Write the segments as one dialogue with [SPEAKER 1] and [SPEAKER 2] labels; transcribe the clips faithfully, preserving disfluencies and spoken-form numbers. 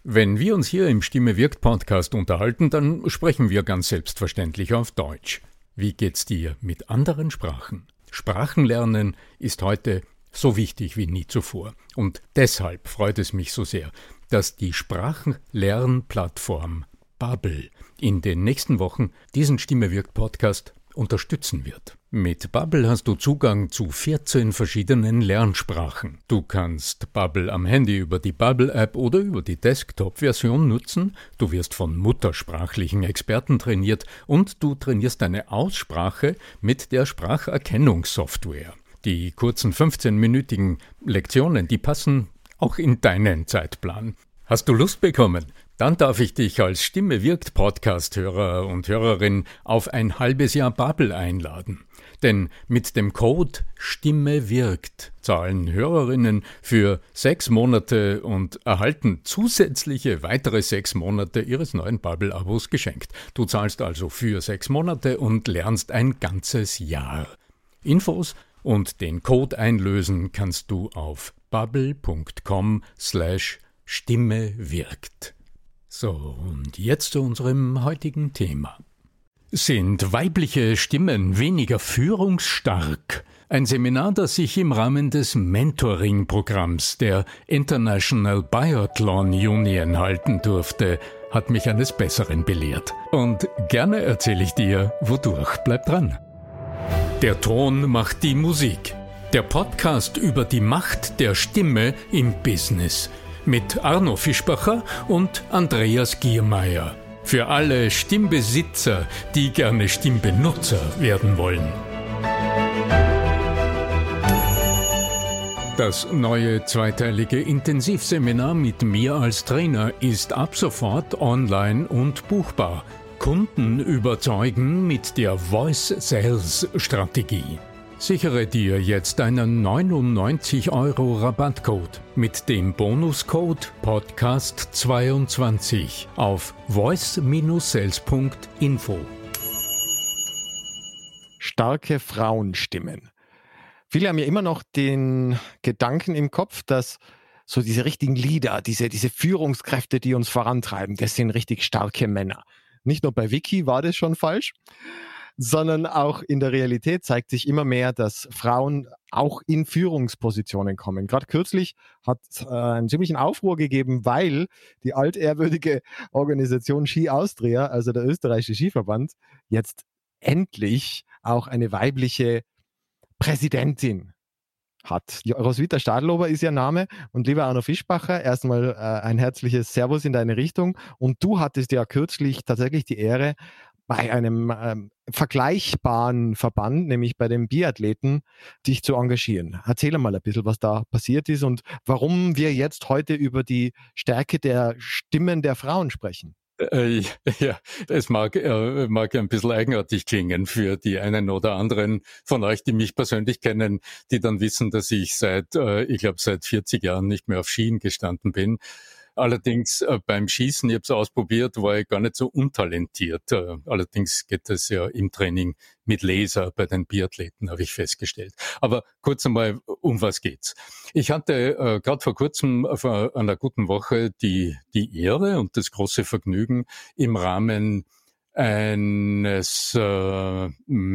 [SPEAKER 1] Wenn wir uns hier im Stimme wirkt Podcast unterhalten, dann sprechen wir ganz selbstverständlich auf Deutsch. Wie geht's dir mit anderen Sprachen? Sprachenlernen ist heute so wichtig wie nie zuvor. Und deshalb freut es mich so sehr, dass die Sprachenlernplattform Babbel in den nächsten Wochen diesen Stimme wirkt Podcast unterstützen wird. Mit Babbel hast du Zugang zu vierzehn verschiedenen Lernsprachen. Du kannst Babbel am Handy über die Babbel-App oder über die Desktop-Version nutzen. Du wirst von muttersprachlichen Experten trainiert und du trainierst deine Aussprache mit der Spracherkennungssoftware. Die kurzen fünfzehnminütigen Lektionen, die passen auch in deinen Zeitplan. Hast du Lust bekommen? Dann darf ich dich als Stimme wirkt Podcast-Hörer und Hörerin auf ein halbes Jahr Babbel einladen. Denn mit dem Code Stimme wirkt zahlen Hörerinnen für sechs Monate und erhalten zusätzliche weitere sechs Monate ihres neuen Babbel-Abos geschenkt. Du zahlst also für sechs Monate und lernst ein ganzes Jahr. Infos und den Code einlösen kannst du auf babbel.com slash Stimme wirkt. So, und jetzt zu unserem heutigen Thema. Sind weibliche Stimmen weniger führungsstark? Ein Seminar, das ich im Rahmen des Mentoring-Programms der International Biathlon Union halten durfte, hat mich eines Besseren belehrt. Und gerne erzähle ich dir, wodurch. Bleib dran. Der Ton macht die Musik. Der Podcast über die Macht der Stimme im Business. Mit Arno Fischbacher und Andreas Giermeier. Für alle Stimmbesitzer, die gerne Stimmbenutzer werden wollen. Das neue zweiteilige Intensivseminar mit mir als Trainer ist ab sofort online und buchbar. Kunden überzeugen mit der Voice Sales Strategie. Sichere dir jetzt einen neunundneunzig Euro Rabattcode mit dem Bonuscode Podcast zweiundzwanzig auf voice sales punkt info.
[SPEAKER 2] Starke Frauenstimmen. Viele haben ja immer noch den Gedanken im Kopf, dass so diese richtigen Leader, diese, diese Führungskräfte, die uns vorantreiben, das sind richtig starke Männer. Nicht nur bei Wiki war das schon falsch, sondern auch in der Realität zeigt sich immer mehr, dass Frauen auch in Führungspositionen kommen. Gerade kürzlich hat es äh, einen ziemlichen Aufruhr gegeben, weil die altehrwürdige Organisation Ski Austria, also der österreichische Skiverband, jetzt endlich auch eine weibliche Präsidentin hat. Die Roswitha Stadlober ist ihr Name. Und lieber Arno Fischbacher, erstmal äh, ein herzliches Servus in deine Richtung. Und du hattest ja kürzlich tatsächlich die Ehre, bei einem ähm, vergleichbaren Verband, nämlich bei den Biathleten, dich zu engagieren. Erzähl mal ein bisschen, was da passiert ist und warum wir jetzt heute über die Stärke der Stimmen der Frauen sprechen.
[SPEAKER 1] Äh, ja, es mag, äh, mag ein bisschen eigenartig klingen für die einen oder anderen von euch, die mich persönlich kennen, die dann wissen, dass ich seit, äh, ich glaube, seit vierzig Jahren nicht mehr auf Skien gestanden bin. Allerdings äh, beim Schießen, ich habe es ausprobiert, war ich gar nicht so untalentiert. Äh, allerdings geht das ja im Training mit Laser bei den Biathleten, habe ich festgestellt. Aber kurz einmal, um was geht's? Ich hatte äh, gerade vor kurzem, vor einer guten Woche, die, die Ehre und das große Vergnügen, im Rahmen eines äh,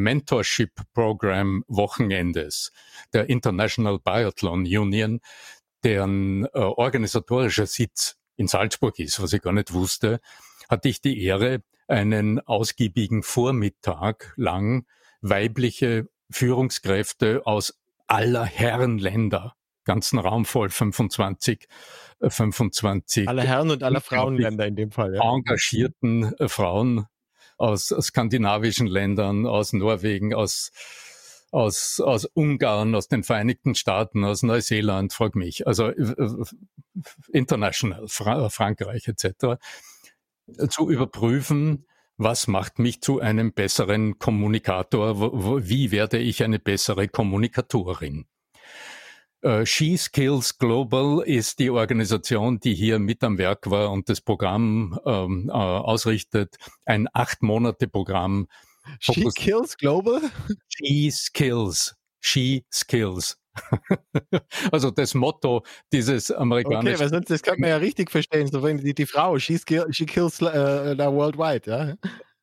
[SPEAKER 1] Mentorship-Program-Wochenendes der International Biathlon Union, deren äh, organisatorischer Sitz in Salzburg ist, was ich gar nicht wusste, hatte ich die Ehre, einen ausgiebigen Vormittag lang weibliche Führungskräfte aus aller Herren Länder, ganzen Raum voll, fünfundzwanzig, äh, fünfundzwanzig
[SPEAKER 2] aller Herren und aller Frauenländer in dem Fall, ja.
[SPEAKER 1] Engagierten äh, Frauen aus, aus skandinavischen Ländern, aus Norwegen, aus aus aus Ungarn, aus den Vereinigten Staaten, aus Neuseeland, frag mich, also äh, international, Fra- Frankreich et cetera, zu überprüfen, was macht mich zu einem besseren Kommunikator, wo, wo, wie werde ich eine bessere Kommunikatorin. Äh, Ski Skills Global ist die Organisation, die hier mit am Werk war und das Programm ähm, äh, ausrichtet, ein acht Monate Programm.
[SPEAKER 2] Ski Skills Global?
[SPEAKER 1] Ski Skills, Ski Skills Also das Motto dieses amerikanischen...
[SPEAKER 2] Okay, weil sonst, das kann man ja richtig verstehen, so wenn die, die Frau, she, skill, she kills uh, worldwide, ja.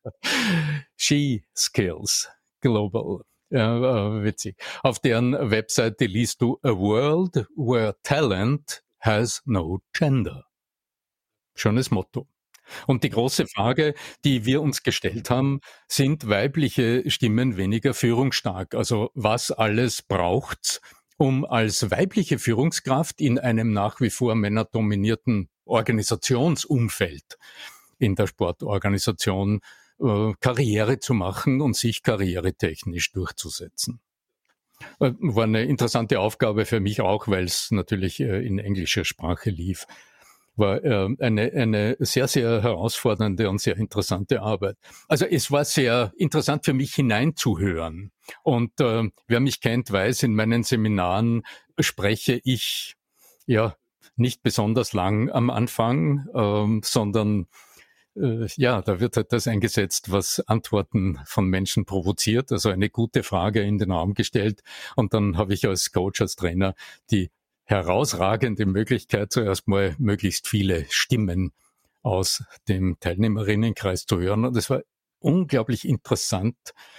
[SPEAKER 1] She Skills Global. Ja, witzig. Auf deren Webseite liest du A World Where Talent Has No Gender. Schönes Motto. Und die große Frage, die wir uns gestellt haben, sind weibliche Stimmen weniger führungsstark? Also was alles braucht's, um als weibliche Führungskraft in einem nach wie vor männerdominierten Organisationsumfeld in der Sportorganisation äh, Karriere zu machen und sich karrieretechnisch durchzusetzen? Äh, war eine interessante Aufgabe für mich auch, weil es natürlich äh, in englischer Sprache lief. War äh, eine, eine sehr, sehr herausfordernde und sehr interessante Arbeit. Also es war sehr interessant für mich hineinzuhören. Und äh, wer mich kennt, weiß, in meinen Seminaren spreche ich ja nicht besonders lang am Anfang, äh, sondern äh, ja, da wird halt das eingesetzt, was Antworten von Menschen provoziert. Also eine gute Frage in den Raum gestellt. Und dann habe ich als Coach, als Trainer die herausragende Möglichkeit, zuerst mal möglichst viele Stimmen aus dem Teilnehmerinnenkreis zu hören. Und es war unglaublich interessant,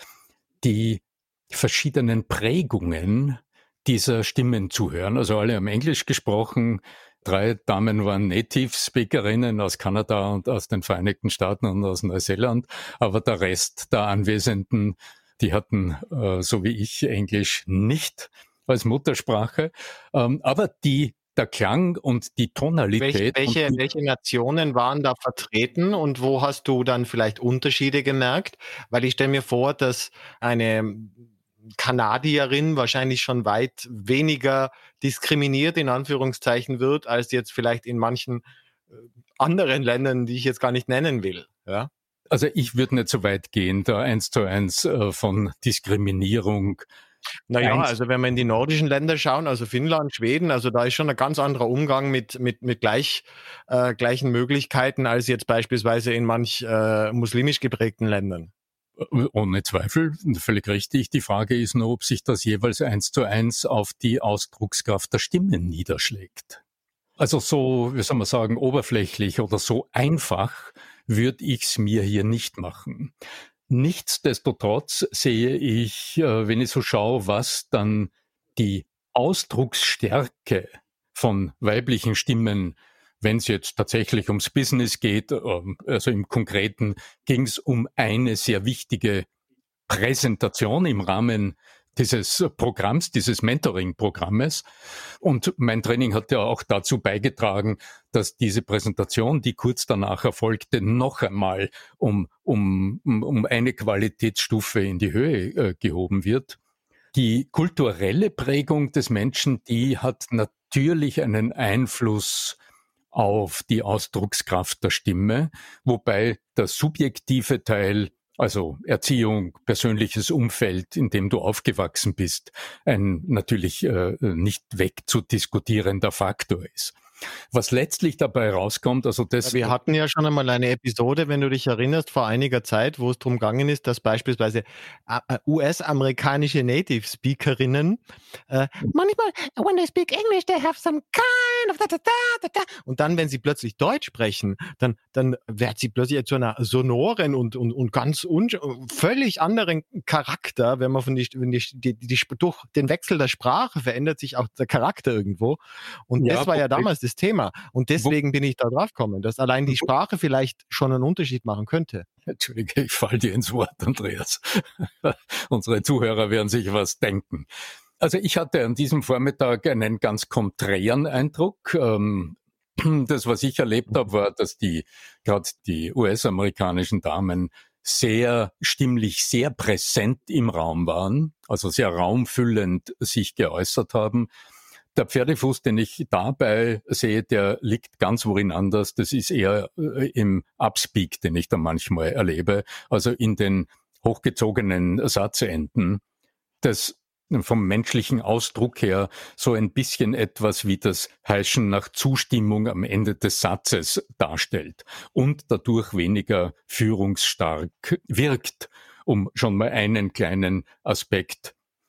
[SPEAKER 1] die verschiedenen Prägungen dieser Stimmen zu hören. Also alle haben Englisch gesprochen. Drei Damen waren Native Speakerinnen aus Kanada und aus den Vereinigten Staaten und aus Neuseeland. Aber der Rest der Anwesenden, die hatten, äh, so wie ich, Englisch nicht als Muttersprache, ähm, aber die, der Klang und die Tonalität.
[SPEAKER 2] Welche, welche,
[SPEAKER 1] und die,
[SPEAKER 2] welche Nationen waren da vertreten und wo hast du dann vielleicht Unterschiede gemerkt? Weil ich stelle mir vor, dass eine Kanadierin wahrscheinlich schon weit weniger diskriminiert in Anführungszeichen wird, als jetzt vielleicht in manchen anderen Ländern, die ich jetzt gar nicht nennen will. Ja?
[SPEAKER 1] Also ich würde nicht so weit gehen, da eins zu eins äh, von Diskriminierung.
[SPEAKER 2] Naja, also wenn wir in die nordischen Länder schauen, also Finnland, Schweden, also da ist schon ein ganz anderer Umgang mit, mit, mit gleich, äh, gleichen Möglichkeiten als jetzt beispielsweise in manch äh, muslimisch geprägten Ländern.
[SPEAKER 1] Ohne Zweifel, völlig richtig. Die Frage ist nur, ob sich das jeweils eins zu eins auf die Ausdruckskraft der Stimmen niederschlägt. Also so, wie soll man sagen, oberflächlich oder so einfach würde ich es mir hier nicht machen. Nichtsdestotrotz sehe ich, wenn ich so schaue, was dann die Ausdrucksstärke von weiblichen Stimmen, wenn es jetzt tatsächlich ums Business geht, also im Konkreten ging es um eine sehr wichtige Präsentation im Rahmen dieses Programms, dieses Mentoring-Programmes. Und mein Training hat ja auch dazu beigetragen, dass diese Präsentation, die kurz danach erfolgte, noch einmal um, um, um eine Qualitätsstufe in die Höhe äh, gehoben wird. Die kulturelle Prägung des Menschen, die hat natürlich einen Einfluss auf die Ausdruckskraft der Stimme, wobei der subjektive Teil, also Erziehung, persönliches Umfeld, in dem du aufgewachsen bist, ein natürlich äh, nicht wegzudiskutierender Faktor ist. Was letztlich dabei rauskommt, also das...
[SPEAKER 2] Wir hatten ja schon einmal eine Episode, wenn du dich erinnerst, vor einiger Zeit, wo es darum gegangen ist, dass beispielsweise U S-amerikanische Native-Speakerinnen äh, manchmal, when they speak English, they have some kind of da, da, da, da. Und dann, wenn sie plötzlich Deutsch sprechen, dann, dann wird sie plötzlich zu einer sonoren und, und, und ganz un- völlig anderen Charakter, wenn man von die, wenn die, die, die, durch den Wechsel der Sprache verändert sich auch der Charakter irgendwo. Und ja, das war ja damals das Thema. Und deswegen bin ich da drauf gekommen, dass allein die Sprache vielleicht schon einen Unterschied machen könnte.
[SPEAKER 1] Entschuldige, ich falle dir ins Wort, Andreas. Unsere Zuhörer werden sich was denken. Also ich hatte an diesem Vormittag einen ganz konträren Eindruck. Das, was ich erlebt habe, war, dass die gerade die U S-amerikanischen Damen sehr stimmlich, sehr präsent im Raum waren, also sehr raumfüllend sich geäußert haben. Der Pferdefuß, den ich dabei sehe, der liegt ganz worin anders. Das ist eher im Upspeak, den ich da manchmal erlebe, also in den hochgezogenen Satzenden. Das vom menschlichen Ausdruck her so ein bisschen etwas wie das Heischen nach Zustimmung am Ende des Satzes darstellt und dadurch weniger führungsstark wirkt, um schon mal einen kleinen Aspekt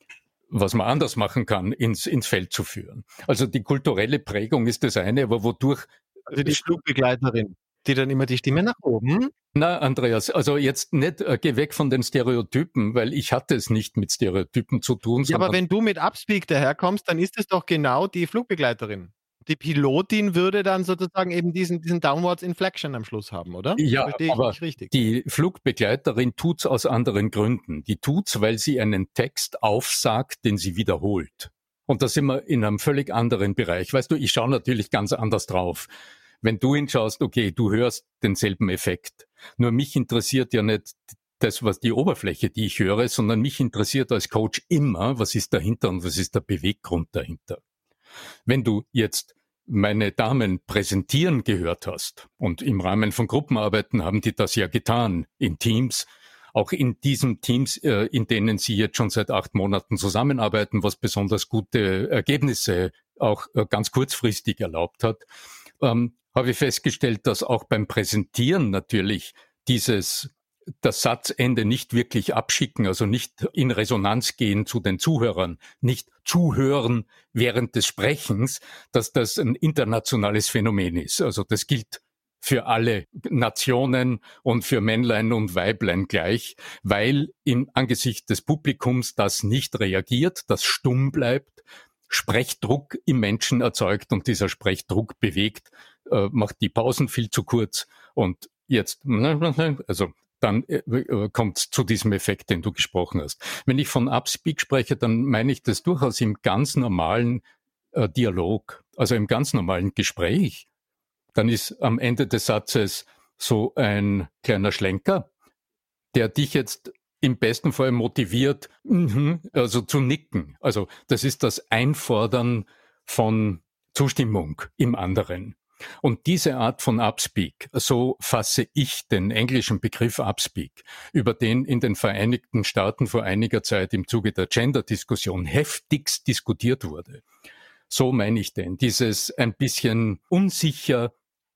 [SPEAKER 1] was man anders machen kann, ins, ins Feld zu führen. Also die kulturelle Prägung ist das eine, aber wodurch...
[SPEAKER 2] Also die Flugbegleiterin, die dann immer die Stimme nach oben.
[SPEAKER 1] Na, Andreas, also jetzt nicht, äh, geh weg von den Stereotypen, weil ich hatte es nicht mit Stereotypen zu tun.
[SPEAKER 2] Ja, aber wenn du mit Upspeak daherkommst, dann ist es doch genau die Flugbegleiterin. Die Pilotin würde dann sozusagen eben diesen, diesen Downwards Inflection am Schluss haben, oder?
[SPEAKER 1] Ja,
[SPEAKER 2] verstehe ich
[SPEAKER 1] aber
[SPEAKER 2] nicht richtig.
[SPEAKER 1] Die Flugbegleiterin tut's aus anderen Gründen. Die tut's, weil sie einen Text aufsagt, den sie wiederholt. Und da sind wir in einem völlig anderen Bereich. Weißt du, ich schaue natürlich ganz anders drauf. Wenn du hinschaust, okay, du hörst denselben Effekt. Nur mich interessiert ja nicht das, was die Oberfläche, die ich höre, sondern mich interessiert als Coach immer, was ist dahinter und was ist der Beweggrund dahinter. Wenn du jetzt meine Damen präsentieren gehört hast, und im Rahmen von Gruppenarbeiten haben die das ja getan, in Teams, auch in diesen Teams, äh, in denen sie jetzt schon seit acht Monaten zusammenarbeiten, was besonders gute Ergebnisse auch äh, ganz kurzfristig erlaubt hat, ähm, habe ich festgestellt, dass auch beim Präsentieren natürlich dieses, das Satzende nicht wirklich abschicken, also nicht in Resonanz gehen zu den Zuhörern, nicht zuhören während des Sprechens, dass das ein internationales Phänomen ist. Also das gilt für alle Nationen und für Männlein und Weiblein gleich, weil im Angesicht des Publikums das nicht reagiert, das stumm bleibt, Sprechdruck im Menschen erzeugt und dieser Sprechdruck bewegt, äh, macht die Pausen viel zu kurz und jetzt, also dann äh, kommt es zu diesem Effekt, den du gesprochen hast. Wenn ich von Upspeak spreche, dann meine ich das durchaus im ganz normalen äh, Dialog, also im ganz normalen Gespräch. Dann ist am Ende des Satzes so ein kleiner Schlenker, der dich jetzt im besten Fall motiviert, also zu nicken. Also das ist das Einfordern von Zustimmung im anderen. Und diese Art von Upspeak, so fasse ich den englischen Begriff Upspeak, über den in den Vereinigten Staaten vor einiger Zeit im Zuge der Gender-Diskussion heftigst diskutiert wurde. So meine ich den. Dieses ein bisschen unsicher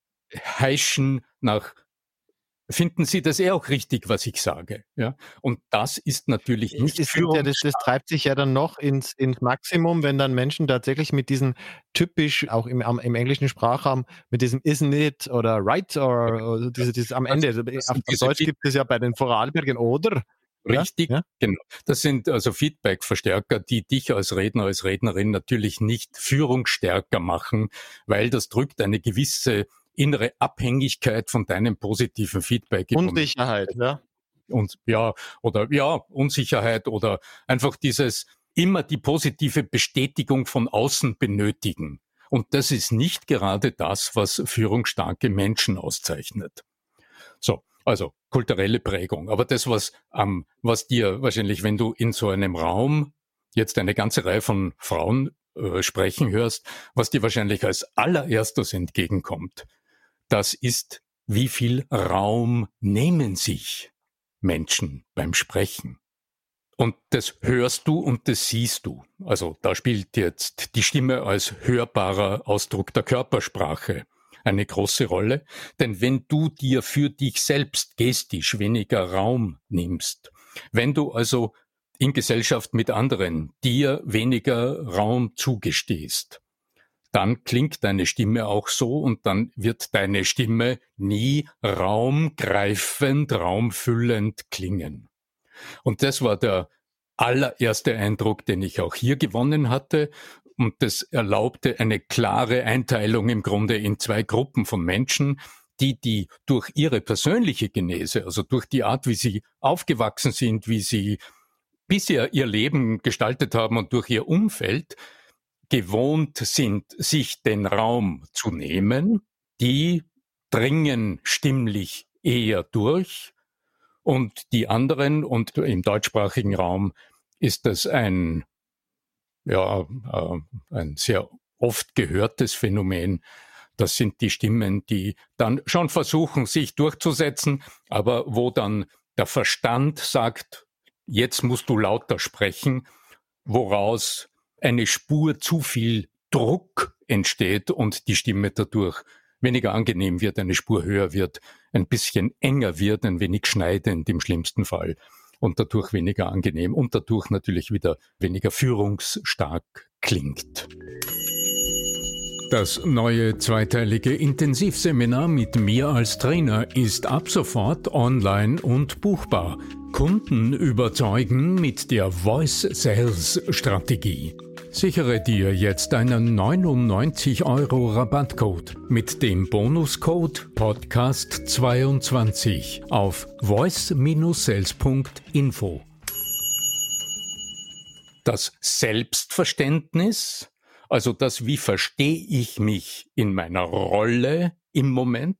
[SPEAKER 1] heischen nach, finden Sie das eh auch richtig, was ich sage? Ja? Und das ist natürlich nicht
[SPEAKER 2] ist ja, das, das treibt sich ja dann noch ins, ins Maximum, wenn dann Menschen tatsächlich mit diesen typisch, auch im, im englischen Sprachraum, mit diesem isn't it oder right oder, oder diese, dieses am Ende. Also, auf, auf Deutsch gibt es ja bei den Vorarlbergen oder.
[SPEAKER 1] Richtig,
[SPEAKER 2] ja?
[SPEAKER 1] Genau. Das sind also Feedback-Verstärker, die dich als Redner, als Rednerin natürlich nicht führungsstärker machen, weil das drückt eine gewisse innere Abhängigkeit von deinem positiven Feedback.
[SPEAKER 2] Unsicherheit, ja.
[SPEAKER 1] Und ja, oder ja, Unsicherheit oder einfach dieses immer die positive Bestätigung von außen benötigen. Und das ist nicht gerade das, was führungsstarke Menschen auszeichnet. So, also kulturelle Prägung. Aber das, was, ähm, was dir wahrscheinlich, wenn du in so einem Raum jetzt eine ganze Reihe von Frauen äh, sprechen hörst, was dir wahrscheinlich als allererstes entgegenkommt, das ist, wie viel Raum nehmen sich Menschen beim Sprechen. Und das hörst du und das siehst du. Also da spielt jetzt die Stimme als hörbarer Ausdruck der Körpersprache eine große Rolle. Denn wenn du dir für dich selbst gestisch weniger Raum nimmst, wenn du also in Gesellschaft mit anderen dir weniger Raum zugestehst, dann klingt deine Stimme auch so und dann wird deine Stimme nie raumgreifend, raumfüllend klingen. Und das war der allererste Eindruck, den ich auch hier gewonnen hatte. Und das erlaubte eine klare Einteilung im Grunde in zwei Gruppen von Menschen, die, die durch ihre persönliche Genese, also durch die Art, wie sie aufgewachsen sind, wie sie bisher ihr Leben gestaltet haben und durch ihr Umfeld, gewohnt sind, sich den Raum zu nehmen, die dringen stimmlich eher durch und die anderen, und im deutschsprachigen Raum ist das ein, ja, äh, ein sehr oft gehörtes Phänomen. Das sind die Stimmen, die dann schon versuchen, sich durchzusetzen, aber wo dann der Verstand sagt, jetzt musst du lauter sprechen, woraus eine Spur zu viel Druck entsteht und die Stimme dadurch weniger angenehm wird, eine Spur höher wird, ein bisschen enger wird, ein wenig schneidend im schlimmsten Fall. und dadurch weniger angenehm und dadurch natürlich wieder weniger führungsstark klingt. Das neue zweiteilige Intensivseminar mit mir als Trainer ist ab sofort online und buchbar. Kunden überzeugen mit der Voice Sales Strategie. Sichere dir jetzt einen neunundneunzig Euro Rabattcode mit dem Bonuscode Podcast zweiundzwanzig auf voice sales punkt info. Das Selbstverständnis, also das, wie verstehe ich mich in meiner Rolle im Moment,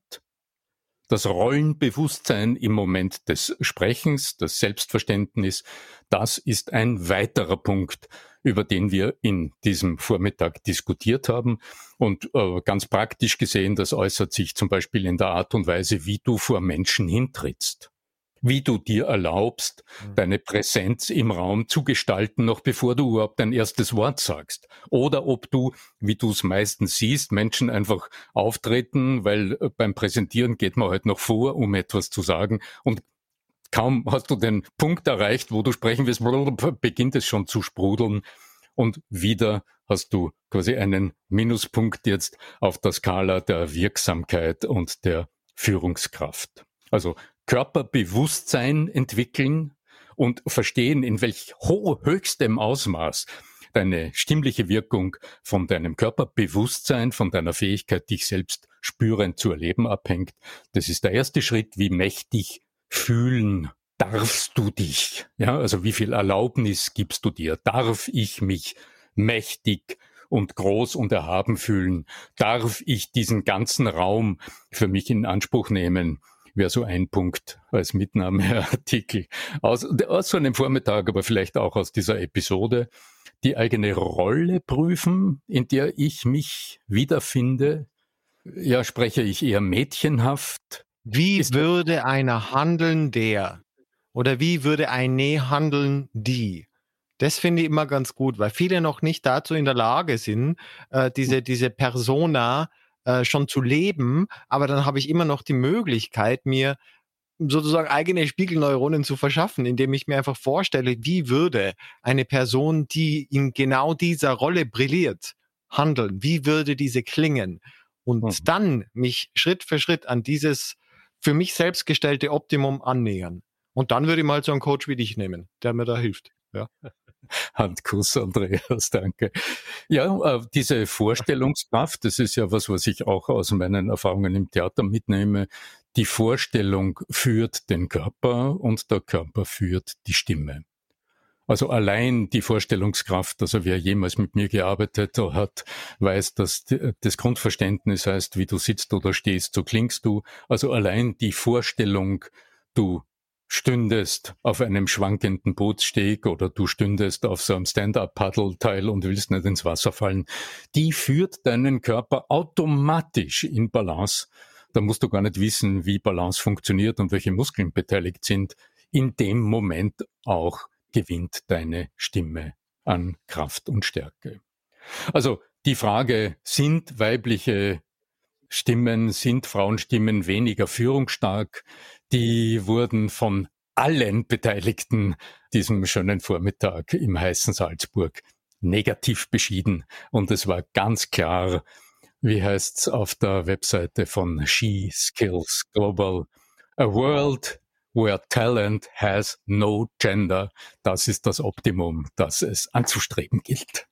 [SPEAKER 1] das Rollenbewusstsein im Moment des Sprechens, das Selbstverständnis, das ist ein weiterer Punkt, über den wir in diesem Vormittag diskutiert haben. Und äh, ganz praktisch gesehen, das äußert sich zum Beispiel in der Art und Weise, wie du vor Menschen hintrittst. Wie du dir erlaubst, deine Präsenz im Raum zu gestalten, noch bevor du überhaupt dein erstes Wort sagst. Oder ob du, wie du es meistens siehst, Menschen einfach auftreten, weil beim Präsentieren geht man halt noch vor, um etwas zu sagen. Und kaum hast du den Punkt erreicht, wo du sprechen willst, beginnt es schon zu sprudeln. Und wieder hast du quasi einen Minuspunkt jetzt auf der Skala der Wirksamkeit und der Führungskraft. Also Körperbewusstsein entwickeln und verstehen, in welch ho- höchstem Ausmaß deine stimmliche Wirkung von deinem Körperbewusstsein, von deiner Fähigkeit, dich selbst spürend zu erleben, abhängt. Das ist der erste Schritt. Wie mächtig fühlen darfst du dich? Ja, also wie viel Erlaubnis gibst du dir? Darf ich mich mächtig und groß und erhaben fühlen? Darf ich diesen ganzen Raum für mich in Anspruch nehmen? Wäre so ein Punkt als Mitnahmeartikel aus, aus so einem Vormittag, aber vielleicht auch aus dieser Episode. Die eigene Rolle prüfen, in der ich mich wiederfinde. Ja, spreche ich eher mädchenhaft?
[SPEAKER 2] Wie
[SPEAKER 1] Ist
[SPEAKER 2] würde einer handeln, der? Oder wie würde eine handeln, die? Das finde ich immer ganz gut, weil viele noch nicht dazu in der Lage sind, äh, diese, diese Persona äh, schon zu leben. Aber dann habe ich immer noch die Möglichkeit, mir sozusagen eigene Spiegelneuronen zu verschaffen, indem ich mir einfach vorstelle, wie würde eine Person, die in genau dieser Rolle brilliert, handeln? Wie würde diese klingen? Und
[SPEAKER 1] Mhm.
[SPEAKER 2] dann mich Schritt für Schritt an dieses für mich selbst gestellte Optimum annähern. Und dann würde ich mal so einen Coach wie dich nehmen, der mir da hilft. Ja.
[SPEAKER 1] Handkuss, Andreas, danke. Ja, äh, diese Vorstellungskraft, das ist ja was, was ich auch aus meinen Erfahrungen im Theater mitnehme. Die Vorstellung führt den Körper und der Körper führt die Stimme. Also allein die Vorstellungskraft, also wer jemals mit mir gearbeitet hat, weiß, dass das Grundverständnis heißt, wie du sitzt oder stehst, so klingst du. Also allein die Vorstellung, du stündest auf einem schwankenden Bootssteg oder du stündest auf so einem Stand-up-Paddle-Teil und willst nicht ins Wasser fallen, die führt deinen Körper automatisch in Balance. Da musst du gar nicht wissen, wie Balance funktioniert und welche Muskeln beteiligt sind. In dem Moment auch gewinnt deine Stimme an Kraft und Stärke. Also die Frage, sind weibliche Stimmen, sind Frauenstimmen weniger führungsstark? Die wurden von allen Beteiligten diesem schönen Vormittag im heißen Salzburg negativ beschieden. Und es war ganz klar, wie heißt's auf der Webseite von She Skills Global, a world where talent has no gender. Das ist das Optimum, das es anzustreben gilt.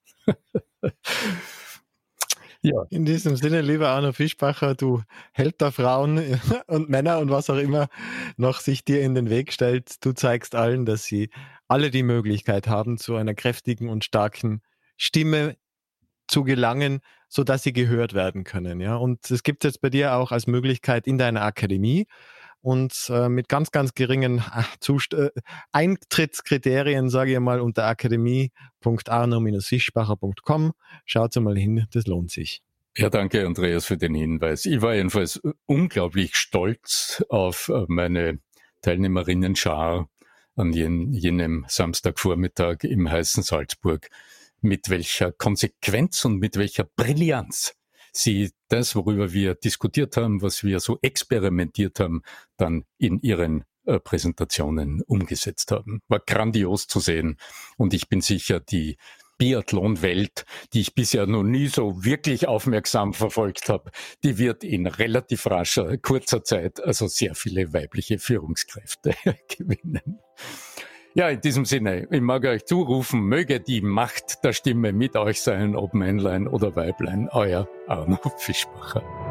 [SPEAKER 2] Ja. In diesem Sinne, lieber Arno Fischbacher, du Held der Frauen und Männer und was auch immer noch sich dir in den Weg stellt. Du zeigst allen, dass sie alle die Möglichkeit haben, zu einer kräftigen und starken Stimme zu gelangen, so dass sie gehört werden können. Ja, und es gibt jetzt bei dir auch als Möglichkeit in deiner Akademie und äh, mit ganz, ganz geringen Zust- äh, Eintrittskriterien, sage ich mal, unter akademie punkt arno fischbacher punkt com. Schaut mal hin, das lohnt sich.
[SPEAKER 1] Ja, danke, Andreas, für den Hinweis. Ich war jedenfalls unglaublich stolz auf meine Teilnehmerinnen-Schar an jen, jenem Samstagvormittag im heißen Salzburg, mit welcher Konsequenz und mit welcher Brillanz sie das, worüber wir diskutiert haben, was wir so experimentiert haben, dann in ihren Präsentationen umgesetzt haben. War grandios zu sehen. Und ich bin sicher, die Biathlon-Welt, die ich bisher noch nie so wirklich aufmerksam verfolgt habe, die wird in relativ rascher, kurzer Zeit also sehr viele weibliche Führungskräfte gewinnen. Ja, in diesem Sinne, ich mag euch zurufen, möge die Macht der Stimme mit euch sein, ob Männlein oder Weiblein, euer Arno Fischbacher.